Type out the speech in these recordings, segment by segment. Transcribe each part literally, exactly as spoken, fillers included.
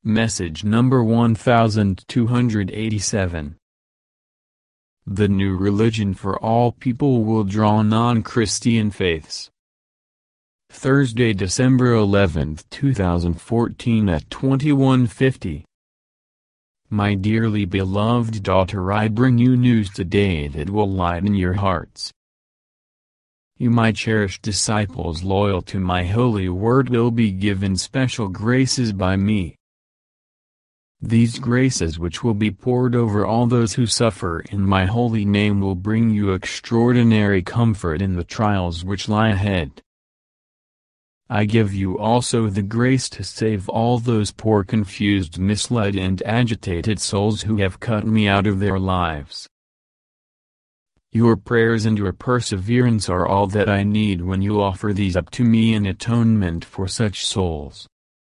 Message number one thousand two hundred eighty-seven. The new religion for all people will draw non-Christian faiths. Thursday, December eleventh, two thousand fourteen at twenty-one fifty. My dearly beloved daughter, I bring you news today that will lighten your hearts. You, my cherished disciples loyal to my holy word, will be given special graces by me. These graces, which will be poured over all those who suffer in my holy name, will bring you extraordinary comfort in the trials which lie ahead. I give you also the grace to save all those poor, confused, misled and agitated souls who have cut me out of their lives. Your prayers and your perseverance are all that I need when you offer these up to me in atonement for such souls.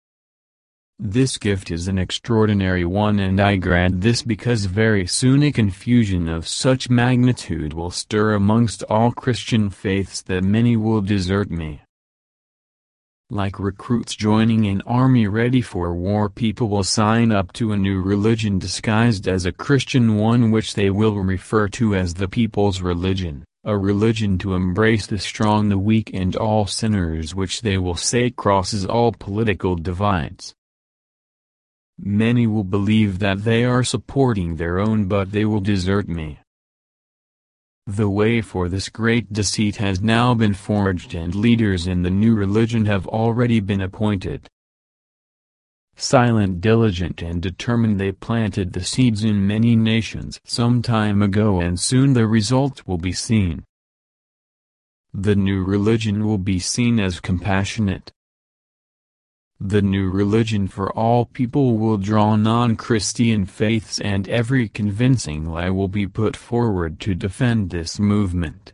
This gift is an extraordinary one, and I grant this because very soon a confusion of such magnitude will stir amongst all Christian faiths that many will desert me. Like recruits joining an army ready for war, people will sign up to a new religion disguised as a Christian one, which they will refer to as the people's religion, a religion to embrace the strong, the weak and all sinners, which they will say crosses all political divides. Many will believe that they are supporting their own, but they will desert me. The way for this great deceit has now been forged, and leaders in the new religion have already been appointed. Silent, diligent and determined, they planted the seeds in many nations some time ago, and soon the result will be seen. The new religion will be seen as compassionate. The new religion for all people will draw non-Christian faiths, and every convincing lie will be put forward to defend this movement.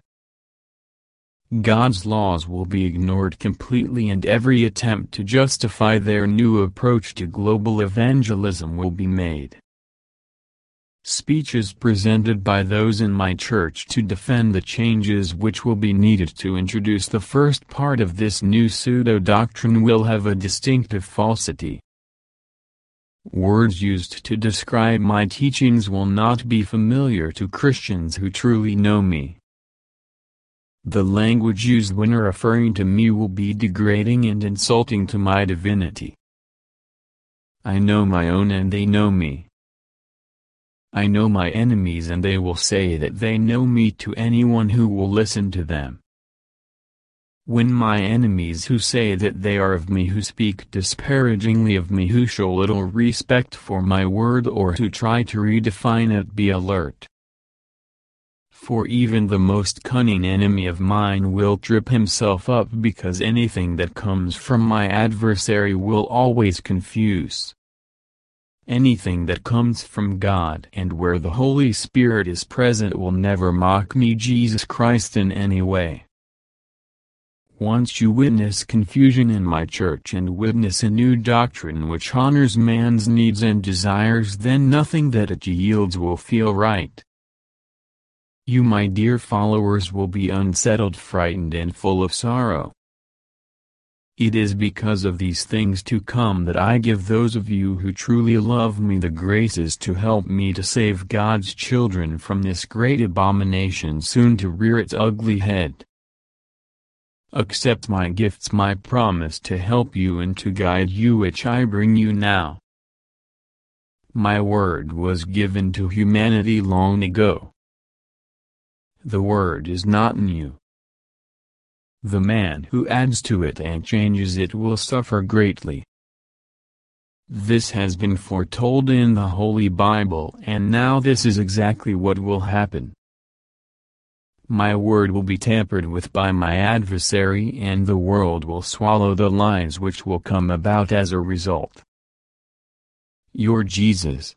God's laws will be ignored completely, and every attempt to justify their new approach to global evangelism will be made. Speeches presented by those in my church to defend the changes which will be needed to introduce the first part of this new pseudo-doctrine will have a distinctive falsity. Words used to describe my teachings will not be familiar to Christians who truly know me. The language used when referring to me will be degrading and insulting to my divinity. I know my own and they know me. I know my enemies, and they will say that they know me to anyone who will listen to them. When my enemies who say that they are of me, who speak disparagingly of me, who show little respect for my word, or who try to redefine it, be alert. For even the most cunning enemy of mine will trip himself up, because anything that comes from my adversary will always confuse. Anything that comes from God and where the Holy Spirit is present will never mock me, Jesus Christ, in any way. Once you witness confusion in my church and witness a new doctrine which honors man's needs and desires, then nothing that it yields will feel right. You, my dear followers, will be unsettled, frightened and full of sorrow. It is because of these things to come that I give those of you who truly love me the graces to help me to save God's children from this great abomination soon to rear its ugly head. Accept my gifts, my promise to help you and to guide you, which I bring you now. My word was given to humanity long ago. The word is not in you. The man who adds to it and changes it will suffer greatly. This has been foretold in the Holy Bible, and now this is exactly what will happen. My word will be tampered with by my adversary, and the world will swallow the lies which will come about as a result. Your Jesus,